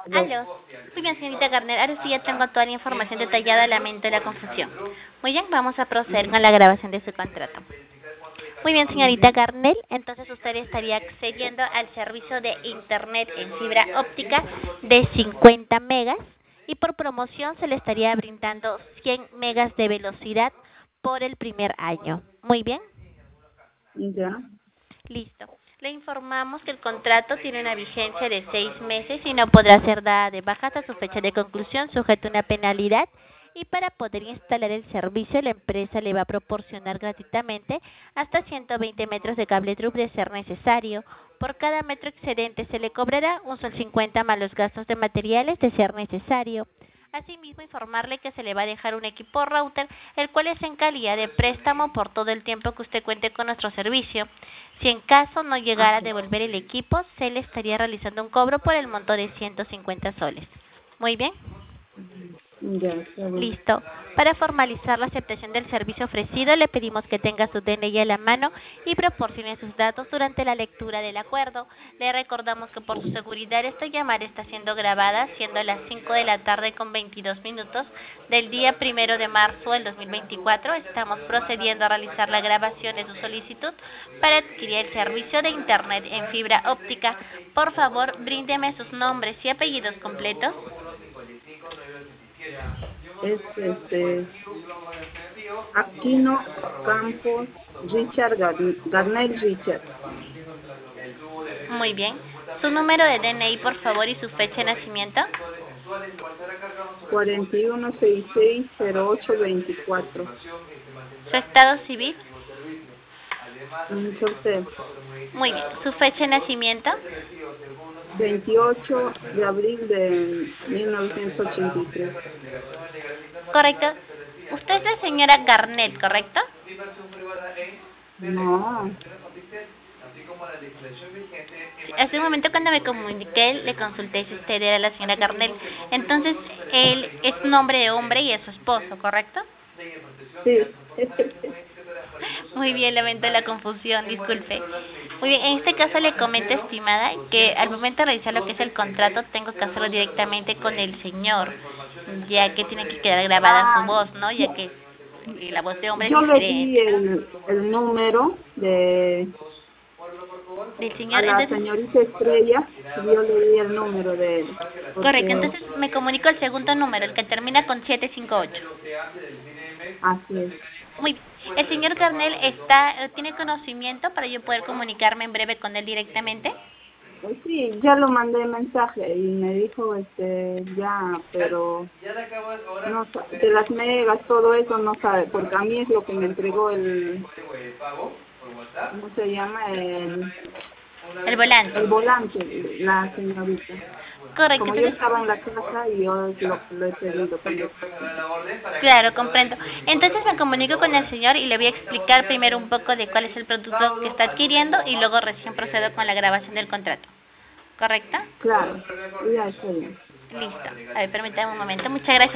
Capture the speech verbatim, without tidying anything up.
Aló. Aló. Muy bien, señorita Garner. Ahora sí ya tengo toda la información detallada, lamento la confusión. Muy bien, vamos a proceder con la grabación de su contrato. Muy bien, señorita Garnel, entonces usted estaría accediendo al servicio de internet en fibra óptica de cincuenta megas y por promoción se le estaría brindando cien megas de velocidad por el primer año. Muy bien. Ya. Listo. Le informamos que el contrato tiene una vigencia de seis meses y no podrá ser dada de baja hasta su fecha de conclusión, sujeto a una penalidad. Y para poder instalar el servicio, la empresa le va a proporcionar gratuitamente hasta ciento veinte metros de cable drup de ser necesario. Por cada metro excedente se le cobrará un sol cincuenta más los gastos de materiales de ser necesario. Asimismo, informarle que se le va a dejar un equipo router, el cual es en calidad de préstamo por todo el tiempo que usted cuente con nuestro servicio. Si en caso no llegara a devolver el equipo, se le estaría realizando un cobro por el monto de ciento cincuenta soles. Muy bien. Ya, está bien. Listo. Para formalizar la aceptación del servicio ofrecido, le pedimos que tenga su D N I a la mano y proporcione sus datos durante la lectura del acuerdo. Le recordamos que por su seguridad esta llamada está siendo grabada, siendo las cinco de la tarde con veintidós minutos del día primero de marzo del dos mil veinticuatro. Estamos procediendo a realizar la grabación de su solicitud para adquirir el servicio de internet en fibra óptica. Por favor, bríndeme sus nombres y apellidos completos. Es este Aquino Campos Richard Gar- Garnel Richard. Muy bien. Su número de D N I, por favor, y su fecha de nacimiento. cuarenta y uno sesenta y seis cero ocho veinticuatro. Su estado civil. Un sorteo. Muy bien. Su fecha de nacimiento. veintiocho de abril de mil novecientos ochenta y tres. Correcto. Usted es la señora Garnet, ¿correcto? No. Hace un momento cuando me comuniqué le consulté si usted era la señora Garnet. Entonces, él es nombre de hombre y es su esposo, ¿correcto? Sí. Muy bien, lamento la confusión, disculpe. Muy bien, en este caso le comento, estimada, que al momento de realizar lo que es el contrato tengo que hacerlo directamente con el señor, ya que tiene que quedar grabada su Ah, voz, ¿no? Ya que la voz de hombre es yo le di diferente, ¿no? el, el número de Del a señor, la entonces, señorita Estrella, yo le di el número de él, correcto, porque entonces me comunico el segundo número, el que termina con siete cinco ocho. así es. Muy bien. El señor Carnel está, tiene conocimiento para yo poder comunicarme en breve con él directamente. Pues sí, ya lo mandé mensaje y me dijo, este, ya, pero no sa- de las megas, todo eso no sabe, porque a mí es lo que me entregó el, ¿cómo se llama? El, El volante. el volante, la señorita. Correcto, Como yo entonces, estaba en la casa y yo es lo, lo he pedido también. claro, comprendo. Entonces me comunico con el señor y le voy a explicar primero un poco de cuál es el producto que está adquiriendo y luego recién procedo con la grabación del contrato. ¿Correcto? Claro, ya está bien. Listo. A ver, permítame un momento. Muchas gracias.